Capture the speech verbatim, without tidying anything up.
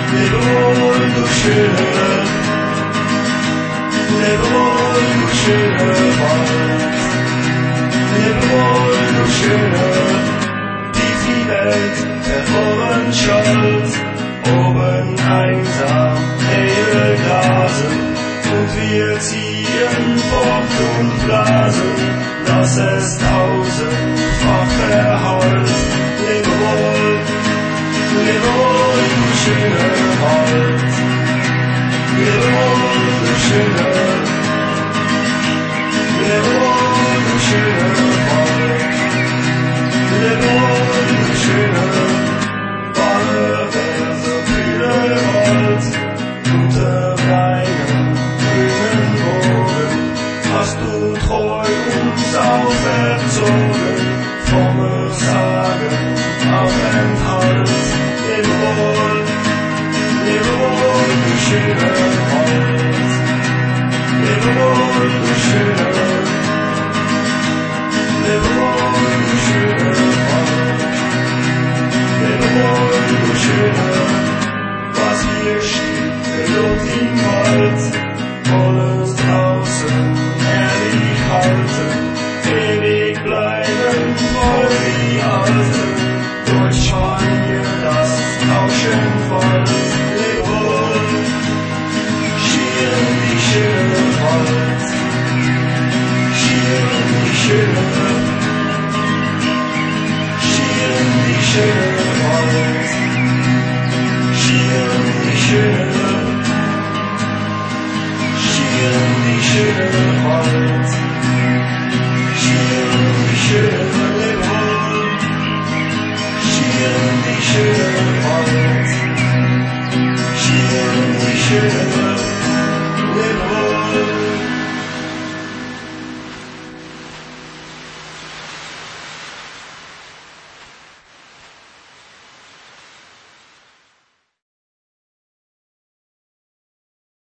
lebe wohl, du schöne, lebe wohl, du schöne Wald, lebe wohl, du schöne, tief die Welt verloren schallt, oben einsam, helle Grasen, und wir ziehen fort und blasen, dass es tausendfach verhallt. Lebe wohl, lebe wohl, du schöne Wald, lebe wohl, du schöne, lebe wohl, du schöne Wald, lebe wohl, du schöne, warme Verse, kühle Wald, unter deinem grünen Boden hast du treu uns auferzogen, fromme Sagen Aufenthalt. Lebe wohl, lebe wohl, du schöne Wald, lebe wohl, du schöne, lebe wohl, du schöne Wald, lebe wohl, du schöne, was hier steht, gelobt im Wald, wollen's draußen herrlich halten, ewig bleiben, voll wie Alten, durch Spanier das Rauschenwald. Lebe wohl, schieren die schöne Wald, schieren die schöne, schieren die schöne Wald, schieren die schöne, schieren die schöne Wald, schieren die schöne, lebe wohl, schieren die schöne Wald, schieren die schöne